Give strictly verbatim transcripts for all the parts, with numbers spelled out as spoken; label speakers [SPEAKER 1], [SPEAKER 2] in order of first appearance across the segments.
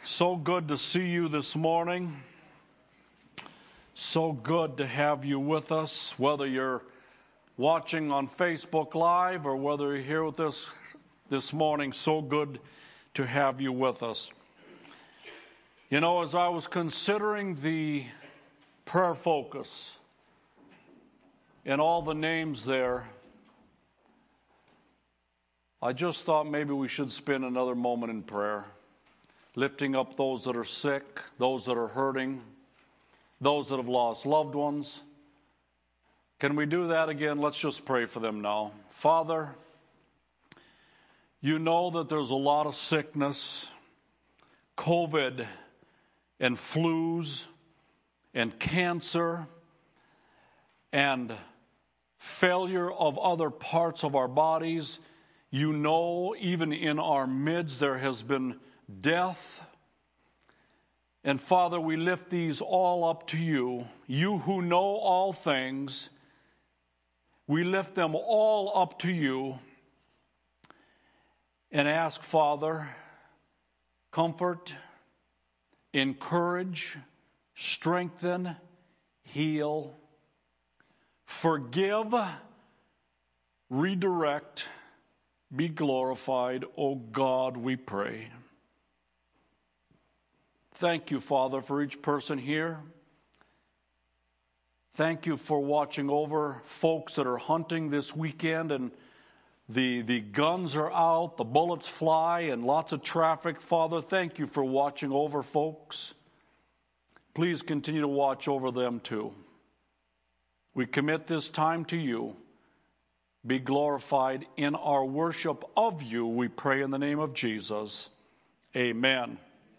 [SPEAKER 1] So good to see you this morning. So good to have you with us, whether you're watching on Facebook Live or whether you're here with us this morning. So good to have you with us. You know, as I was considering the prayer focus and all the names there, I just thought maybe we should spend another moment in prayer, lifting up those that are sick, those that are hurting, those that have lost loved ones. Can we do that again? Let's just pray for them now. Father, you know that there's a lot of sickness, COVID and flus and cancer and failure of other parts of our bodies. You know, even in our midst, there has been death. And Father, we lift these all up to you. You who know all things, we lift them all up to you and ask, Father, comfort, encourage, strengthen, heal, forgive, redirect, be glorified, O God, we pray. Thank you, Father, for each person here. Thank you for watching over folks that are hunting this weekend and the, the guns are out, the bullets fly, and lots of traffic. Father, thank you for watching over folks. Please continue to watch over them too. We commit this time to you. Be glorified in our worship of you, we pray in the name of Jesus. Amen.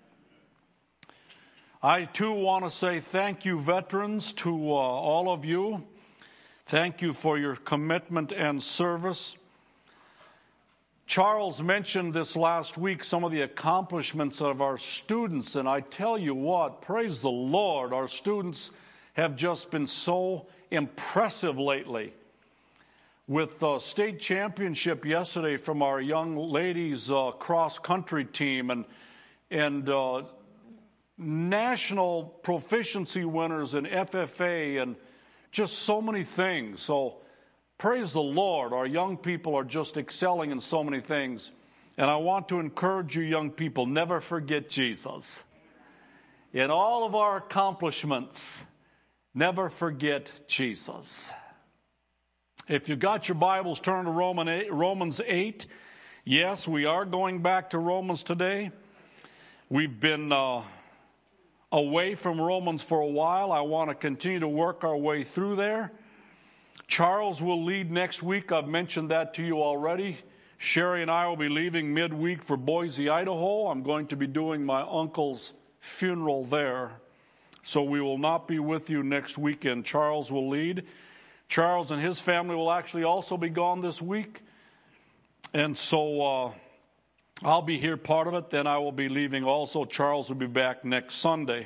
[SPEAKER 1] I too want to say thank you, veterans, to uh, all of you. Thank you for your commitment and service. Charles mentioned this last week some of the accomplishments of our students, and I tell you what, praise the Lord, our students have just been so impressive lately. With the state championship yesterday from our young ladies uh, cross-country team and and uh, national proficiency winners in F F A and just so many things. So praise the Lord. Our young people are just excelling in so many things. And I want to encourage you young people, never forget Jesus. In all of our accomplishments, never forget Jesus. If you got your Bibles, turn to Romans eight. Yes, we are going back to Romans today. We've been uh, away from Romans for a while. I want to continue to work our way through there. Charles will lead next week. I've mentioned that to you already. Sherry and I will be leaving midweek for Boise, Idaho. I'm going to be doing my uncle's funeral there. So we will not be with you next weekend. Charles will lead. Charles and his family will actually also be gone this week. And so uh, I'll be here part of it. Then I will be leaving also. Charles will be back next Sunday.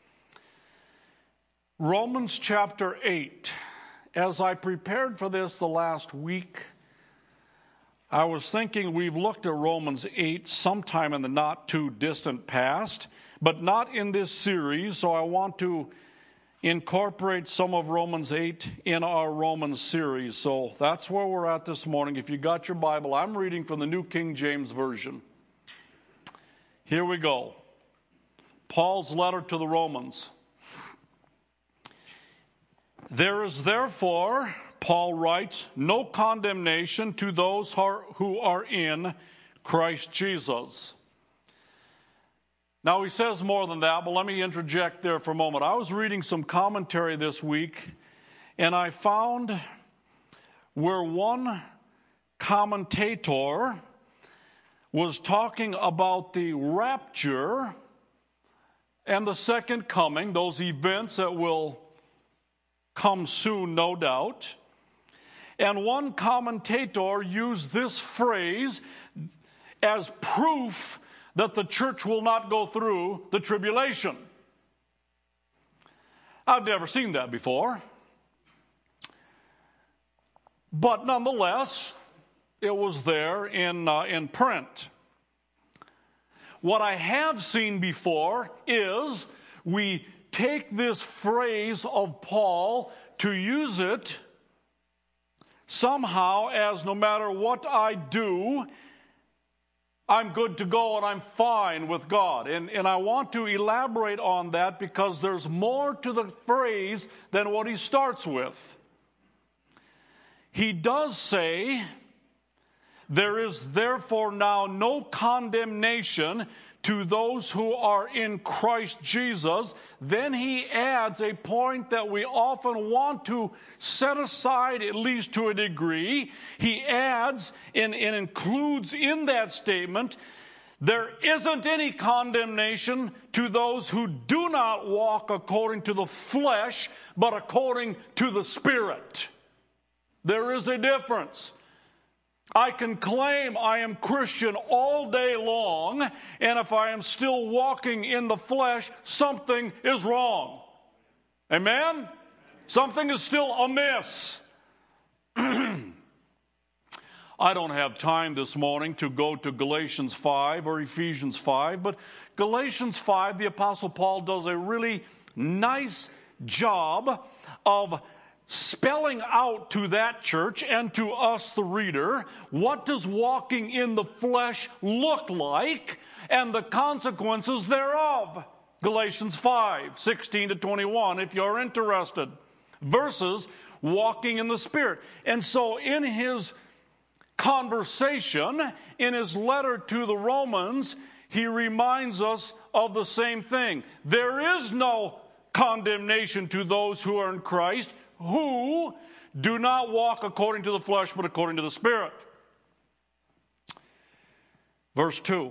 [SPEAKER 1] Romans chapter eight. As I prepared for this the last week, I was thinking we've looked at Romans eight sometime in the not too distant past, but not in this series. So I want to incorporate some of Romans eight in our Romans series. So that's where we're at this morning. If you got your Bible, I'm reading from the New King James Version. Here we go. Paul's letter to the Romans. There is therefore, Paul writes, no condemnation to those who are in Christ Jesus. Now, he says more than that, but let me interject there for a moment. I was reading some commentary this week, and I found where one commentator was talking about the rapture and the second coming, those events that will come soon, no doubt. And one commentator used this phrase as proof that the church will not go through the tribulation. I've never seen that before. But nonetheless, it was there in, uh, in print. what I have seen before is we take this phrase of Paul to use it somehow as no matter what I do, I'm good to go and I'm fine with God. And, and I want to elaborate on that because there's more to the phrase than what he starts with. He does say, there is therefore now no condemnation to those who are in Christ Jesus. Then he adds a point that we often want to set aside, at least to a degree. He adds and, and includes in that statement, there isn't any condemnation to those who do not walk according to the flesh, but according to the Spirit. There is a difference. I can claim I am Christian all day long, and if I am still walking in the flesh, something is wrong. Amen? Something is still amiss. I don't have time this morning to go to Galatians five or Ephesians five, but Galatians five, the Apostle Paul does a really nice job of spelling out to that church and to us, the reader, what does walking in the flesh look like and the consequences thereof. Galatians five, sixteen to twenty-one, if you're interested, versus walking in the Spirit. And so in his conversation, in his letter to the Romans, he reminds us of the same thing. There is no condemnation to those who are in Christ, who do not walk according to the flesh, but according to the Spirit. Verse two.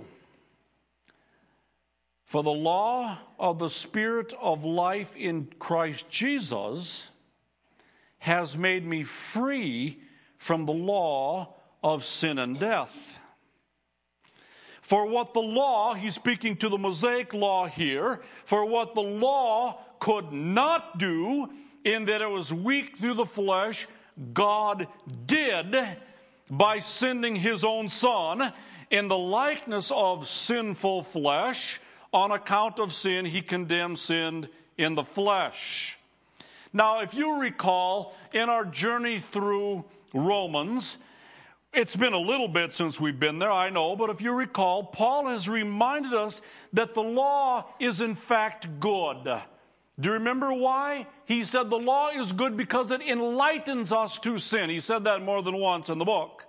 [SPEAKER 1] For the law of the Spirit of life in Christ Jesus has made me free from the law of sin and death. For what the law, he's speaking to the Mosaic law here, for what the law could not do, in that it was weak through the flesh, God did by sending his own Son in the likeness of sinful flesh. On account of sin, he condemned sin in the flesh. Now, if you recall, in our journey through Romans, it's been a little bit since we've been there, I know, but if you recall, Paul has reminded us that the law is in fact good. Do you remember why? He said the law is good because it enlightens us to sin. He said that more than once in the book.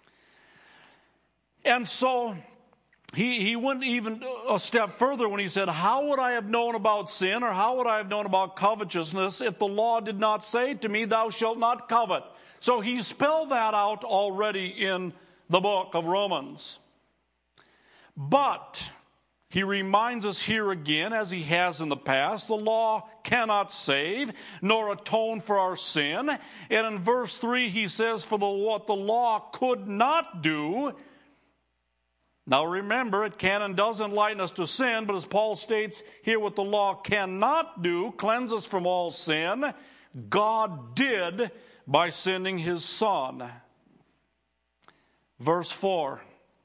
[SPEAKER 1] And so he, he went even a step further when he said, how would I have known about sin, or how would I have known about covetousness if the law did not say to me, thou shalt not covet? So he spelled that out already in the book of Romans. But he reminds us here again, as he has in the past, the law cannot save nor atone for our sin. And in verse three he says, for the, what the law could not do. Now remember, it can and does enlighten us to sin, but as Paul states here, what the law cannot do, cleanse us from all sin, God did by sending his Son. Verse four.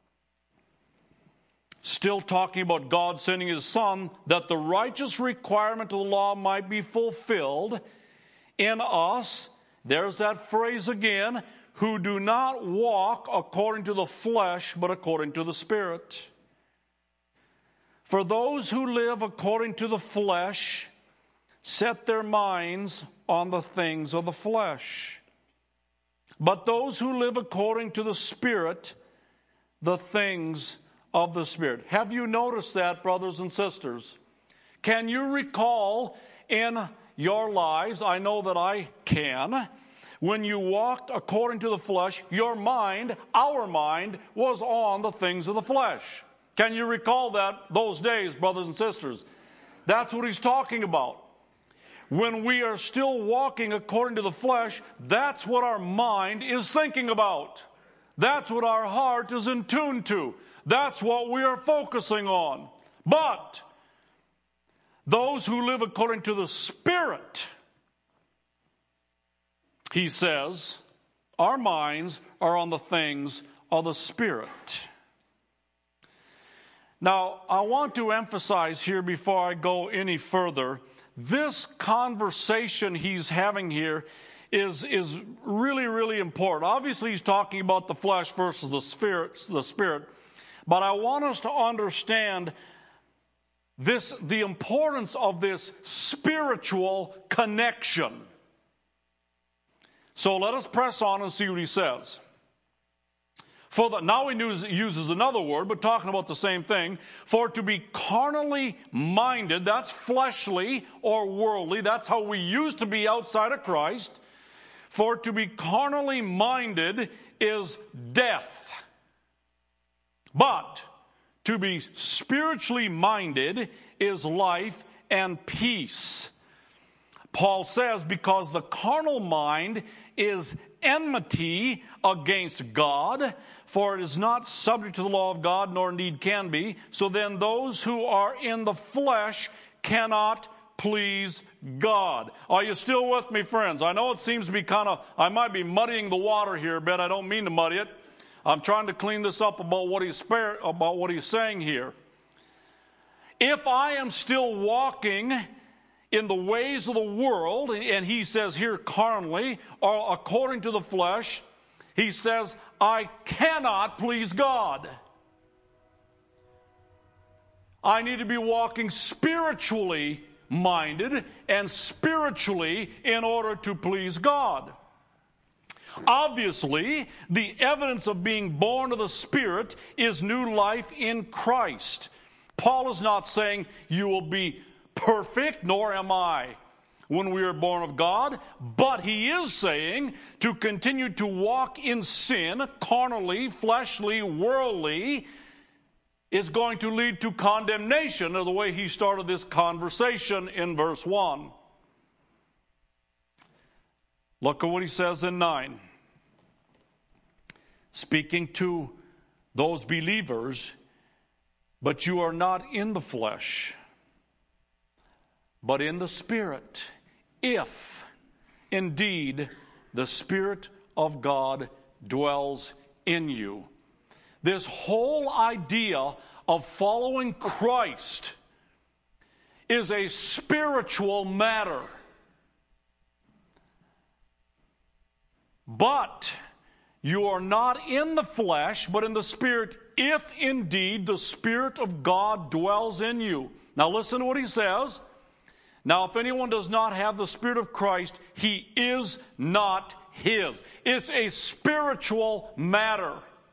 [SPEAKER 1] Still talking about God sending his Son, that the righteous requirement of the law might be fulfilled in us. There's that phrase again, who do not walk according to the flesh, but according to the Spirit. For those who live according to the flesh set their minds on the things of the flesh. But those who live according to the Spirit, the things of the Spirit. Have you noticed that, brothers and sisters? Can you recall in your lives, I know that I can, when you walked according to the flesh, your mind, our mind, was on the things of the flesh. Can you recall that, those days, brothers and sisters? That's what he's talking about. When we are still walking according to the flesh, that's what our mind is thinking about. That's what our heart is in tune to. That's what we are focusing on. But those who live according to the Spirit, he says, our minds are on the things of the Spirit. Now, I want to emphasize here before I go any further, this conversation he's having here is, is really, really important. Obviously, he's talking about the flesh versus the spirit, the spirit. But I want us to understand this, the importance of this spiritual connection. So let us press on and see what he says. For the, now he uses another word, but talking about the same thing. For to be carnally minded, that's fleshly or worldly. That's how we used to be outside of Christ. For to be carnally minded is death. But to be spiritually minded is life and peace. Paul says, because the carnal mind is enmity against God, for it is not subject to the law of God, nor indeed can be. So then those who are in the flesh cannot please God. Are you still with me, friends? I know it seems to be kind of, I might be muddying the water here a bit. I don't mean to muddy it. I'm trying to clean this up about what he's about what he's saying here. If I am still walking in the ways of the world, and he says here carnally, or according to the flesh, he says, I cannot please God. I need to be walking spiritually minded and spiritually in order to please God. Obviously, the evidence of being born of the Spirit is new life in Christ. Paul is not saying you will be perfect, nor am I, when we are born of God, but he is saying to continue to walk in sin, carnally, fleshly, worldly, is going to lead to condemnation, of the way he started this conversation in verse one. Look at what he says in nine. Speaking to those believers, but you are not in the flesh, but in the Spirit, if indeed the Spirit of God dwells in you. This whole idea of following Christ is a spiritual matter. But you are not in the flesh, but in the Spirit, if indeed the Spirit of God dwells in you. Now listen to what he says. Now, if anyone does not have the Spirit of Christ, he is not his. It's a spiritual matter.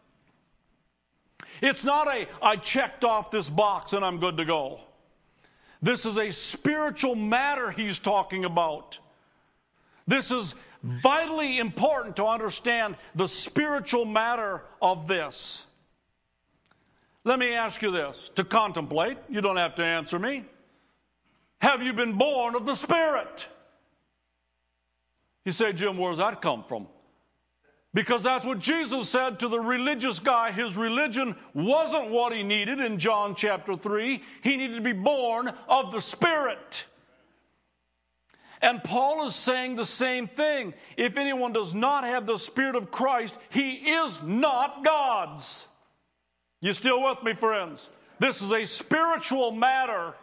[SPEAKER 1] It's not a, I checked off this box and I'm good to go. This is a spiritual matter he's talking about. This is vitally important to understand the spiritual matter of this. Let me ask you this, to contemplate. You don't have to answer me. Have you been born of the Spirit? You say, Jim, where does that come from? Because that's what Jesus said to the religious guy. His religion wasn't what he needed in John chapter three. He needed to be born of the Spirit. And Paul is saying the same thing. If anyone does not have the Spirit of Christ, he is not God's. You still with me, friends? This is a spiritual matter.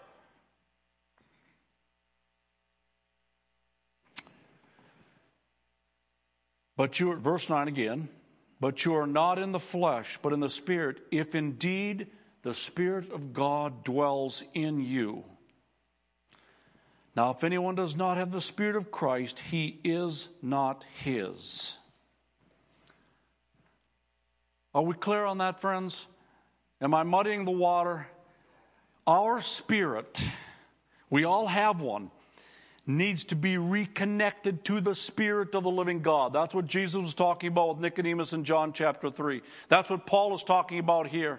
[SPEAKER 1] But you are, verse nine again, but you are not in the flesh, but in the Spirit, if indeed the Spirit of God dwells in you. Now, if anyone does not have the Spirit of Christ, he is not his. Are we clear on that, friends? Am I muddying the water? Our spirit, we all have one, needs to be reconnected to the Spirit of the living God. That's what Jesus was talking about with Nicodemus in John chapter three. That's what Paul is talking about here.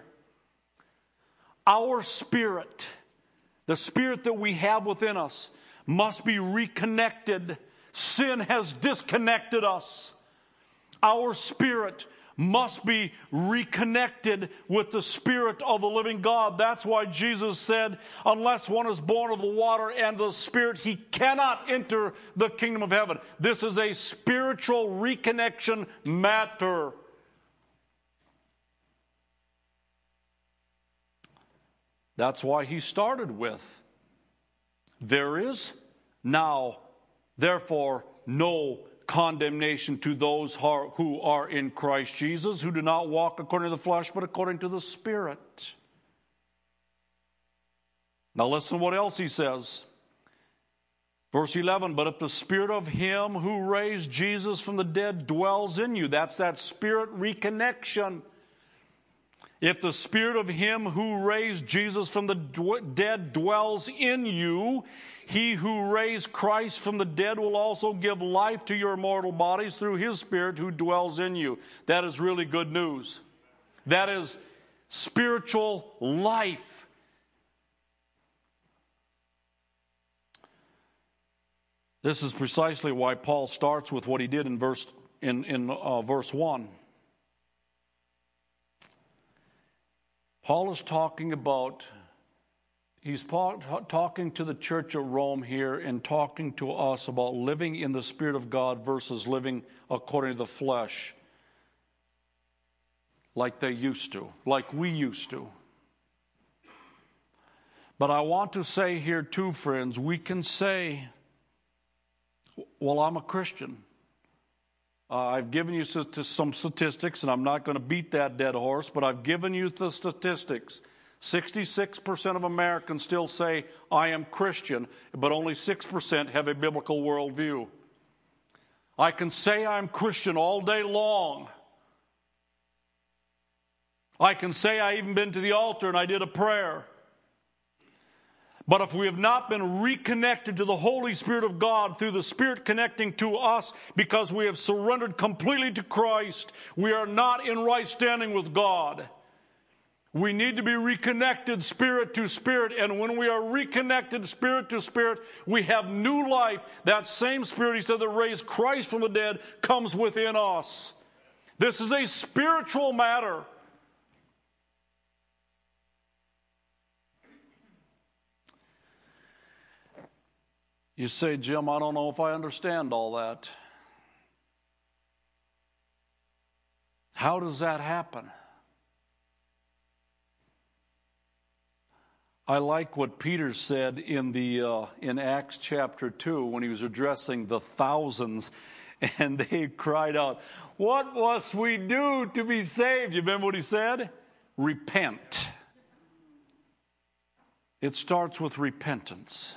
[SPEAKER 1] Our spirit, the spirit that we have within us, must be reconnected. Sin has disconnected us. Our spirit must be reconnected with the Spirit of the living God. That's why Jesus said, unless one is born of the water and the Spirit, he cannot enter the kingdom of heaven. This is a spiritual reconnection matter. That's why he started with, there is now, therefore, no condemnation to those who are in Christ Jesus, who do not walk according to the flesh, but according to the Spirit. Now listen to what else he says. Verse eleven, but if the Spirit of him who raised Jesus from the dead dwells in you, that's that Spirit reconnection. If the Spirit of him who raised Jesus from the dead dwells in you, he who raised Christ from the dead will also give life to your mortal bodies through his Spirit who dwells in you. That is really good news. That is spiritual life. This is precisely why Paul starts with what he did in verse in, in uh, verse one. Paul is talking about, he's talking to the church of Rome here and talking to us about living in the Spirit of God versus living according to the flesh, like they used to, like we used to. But I want to say here too, friends, we can say, well, I'm a Christian. Uh, I've given you some statistics, and I'm not going to beat that dead horse, but I've given you the statistics. sixty-six percent of Americans still say, I am Christian, but only six percent have a biblical worldview. I can say I'm Christian all day long. I can say I even been to the altar and I did a prayer. But if we have not been reconnected to the Holy Spirit of God through the Spirit connecting to us because we have surrendered completely to Christ, we are not in right standing with God. We need to be reconnected spirit to spirit, and when we are reconnected spirit to spirit, we have new life. That same Spirit, he said, that raised Christ from the dead comes within us. This is a spiritual matter. You say, Jim, I don't know if I understand all that. How does that happen? I like what Peter said in the uh, in Acts chapter two when he was addressing the thousands, and they cried out, "What must we do to be saved?" You remember what he said? Repent. It starts with repentance.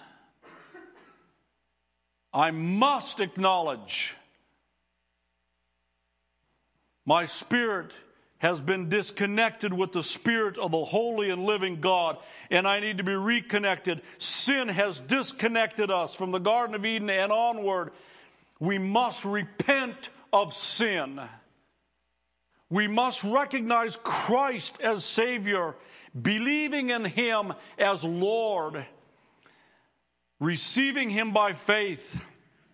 [SPEAKER 1] I must acknowledge my spirit has been disconnected with the Spirit of the holy and living God, and I need to be reconnected. Sin has disconnected us from the Garden of Eden and onward. We must repent of sin. We must recognize Christ as Savior, believing in Him as Lord, receiving Him by faith.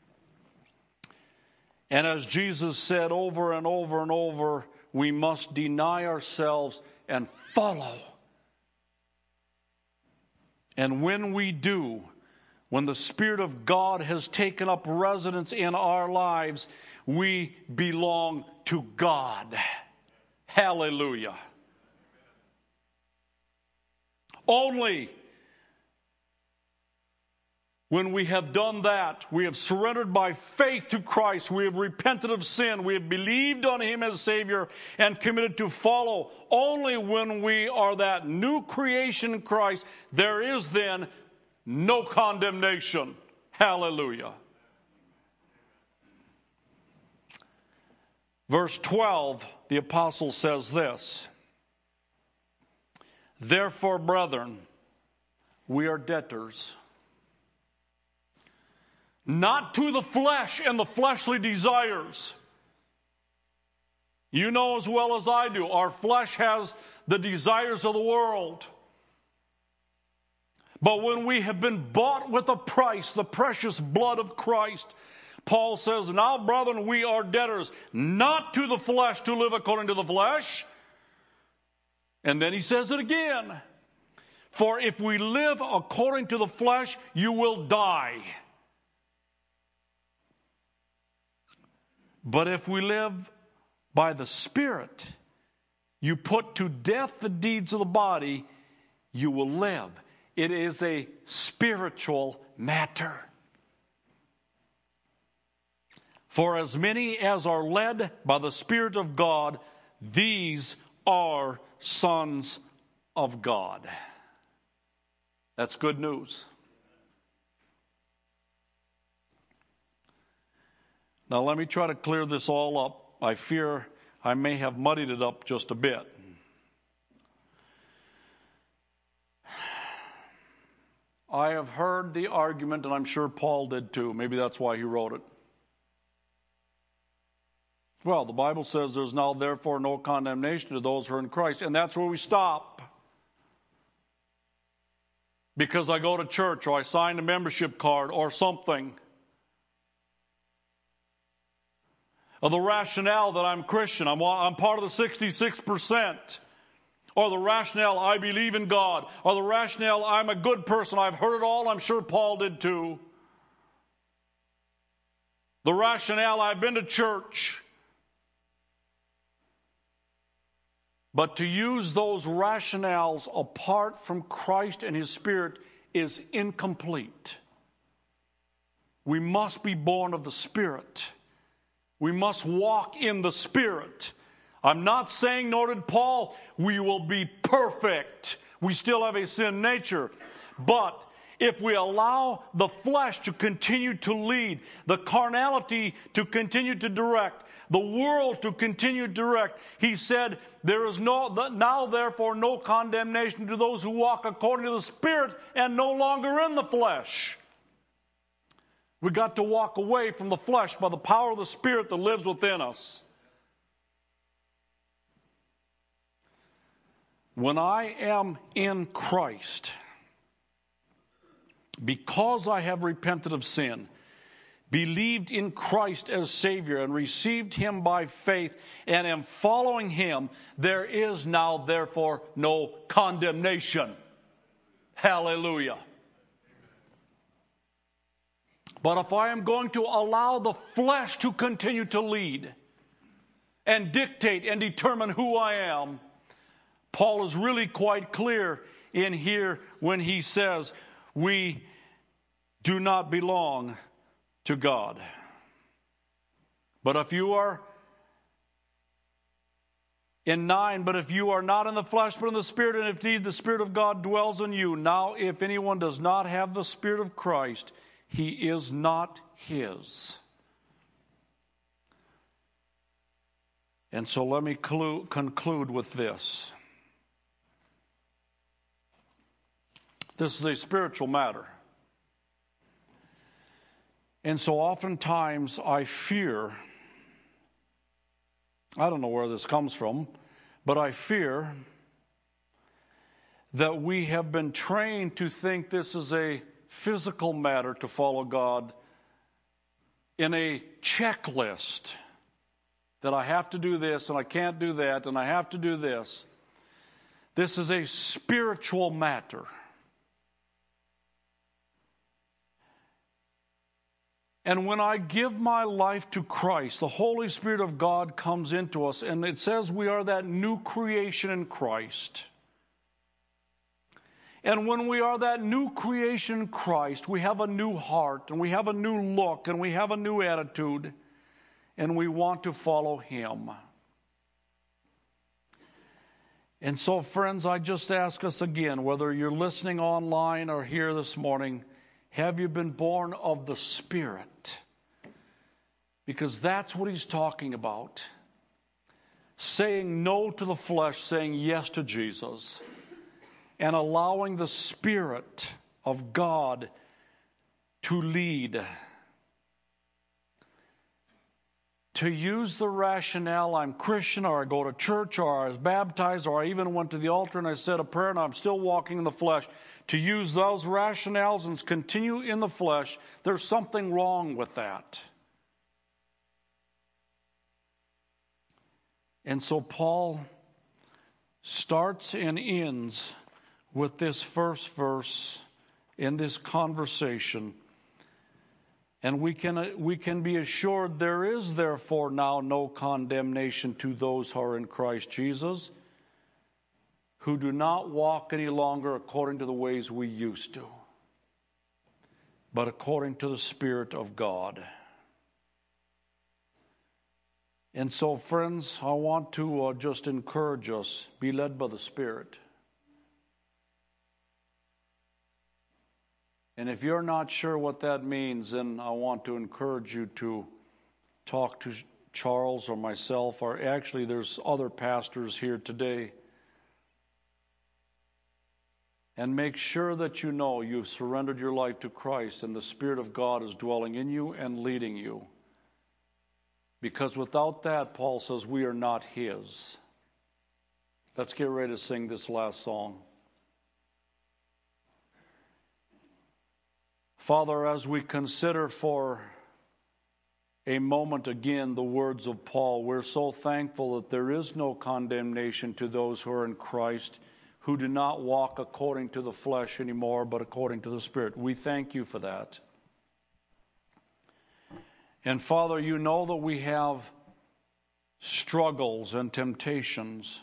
[SPEAKER 1] And as Jesus said over and over and over, we must deny ourselves and follow. And when we do, when the Spirit of God has taken up residence in our lives, we belong to God. Hallelujah. Only when we have done that, we have surrendered by faith to Christ, we have repented of sin, we have believed on Him as Savior and committed to follow. Only when we are that new creation in Christ, there is then no condemnation. Hallelujah. Verse twelve, the apostle says this, "Therefore, brethren, we are debtors, not to the flesh and the fleshly desires." You know as well as I do, our flesh has the desires of the world. But when we have been bought with a price, the precious blood of Christ, Paul says, "Now, brethren, we are debtors, not to the flesh to live according to the flesh." And then he says it again, "For if we live according to the flesh, you will die. But if we live by the Spirit, you put to death the deeds of the body, you will live. It is a spiritual matter. For as many as are led by the Spirit of God, these are sons of God. That's good news. Now let me try to clear this all up. I fear I may have muddied it up just a bit. I have heard the argument, and I'm sure Paul did too. Maybe that's why he wrote it. Well, the Bible says there's now therefore no condemnation to those who are in Christ. And that's where we stop. Because I go to church or I sign a membership card or something. Or the rationale that I'm Christian, I'm, I'm part of the sixty-six percent. Or the rationale, I believe in God. Or the rationale, I'm a good person. I've heard it all. I'm sure Paul did too. The rationale, I've been to church. But to use those rationales apart from Christ and His Spirit is incomplete. We must be born of the Spirit. We must walk in the Spirit. I'm not saying, nor did Paul, we will be perfect. We still have a sin nature. But if we allow the flesh to continue to lead, the carnality to continue to direct, the world to continue to direct, he said, there is no now therefore no condemnation to those who walk according to the Spirit and no longer in the flesh. We got to walk away from the flesh by the power of the Spirit that lives within us. When I am in Christ, because I have repented of sin, believed in Christ as Savior, and received Him by faith, and am following Him, there is now therefore no condemnation. Hallelujah. But if I am going to allow the flesh to continue to lead and dictate and determine who I am, Paul is really quite clear in here when he says we do not belong to God. But if you are in nine, but if you are not in the flesh but in the Spirit, and if indeed the Spirit of God dwells in you, now if anyone does not have the Spirit of Christ, he is not His. And so let me clu- conclude with this. This is a spiritual matter. And so oftentimes I fear, I don't know where this comes from, but I fear that we have been trained to think this is a physical matter to follow God, in a checklist that I have to do this and I can't do that and I have to do this. This is a spiritual matter. And when I give my life to Christ, the Holy Spirit of God comes into us, and it says we are that new creation in Christ. And when we are that new creation in Christ, we have a new heart, and we have a new look, and we have a new attitude, and we want to follow Him. And so, friends, I just ask us again, whether you're listening online or here this morning, have you been born of the Spirit? Because that's what he's talking about. Saying no to the flesh, saying yes to Jesus. And allowing the Spirit of God to lead. To use the rationale, I'm Christian, or I go to church, or I was baptized, or I even went to the altar and I said a prayer and I'm still walking in the flesh. To use those rationales and continue in the flesh, there's something wrong with that. And so Paul starts and ends with this first verse in this conversation. And we can, we can be assured there is therefore now no condemnation to those who are in Christ Jesus. who do not walk any longer according to the ways we used to, but according to the Spirit of God. And so, friends, I want to uh, just encourage us, be led by the Spirit. And if you're not sure what that means, then I want to encourage you to talk to Charles or myself, or actually there's other pastors here today. And make sure that you know you've surrendered your life to Christ and the Spirit of God is dwelling in you and leading you. Because without that, Paul says, we are not His. Let's get ready to sing this last song. Father, as we consider for a moment again the words of Paul, we're so thankful that there is no condemnation to those who are in Christ, who do not walk according to the flesh anymore, but according to the Spirit. We thank you for that. And Father, you know that we have struggles and temptations.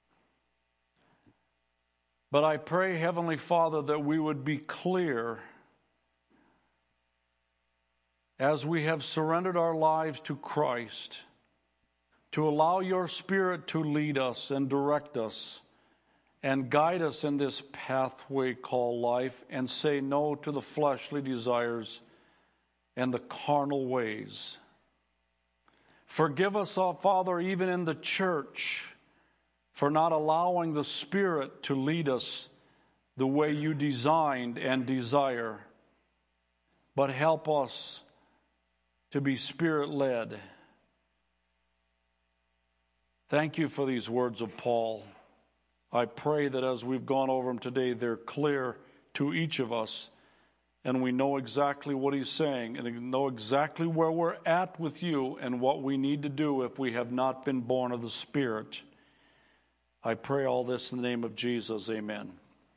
[SPEAKER 1] But I pray, Heavenly Father, that we would be clear as we have surrendered our lives to Christ, to allow your Spirit to lead us and direct us and guide us in this pathway called life, and say no to the fleshly desires and the carnal ways. Forgive us, oh Father, even in the church, for not allowing the Spirit to lead us the way you designed and desire. But help us to be Spirit-led. Thank you for these words of Paul. I pray that as we've gone over them today, they're clear to each of us, and we know exactly what he's saying, and we know exactly where we're at with you and what we need to do if we have not been born of the Spirit. I pray all this in the name of Jesus. Amen.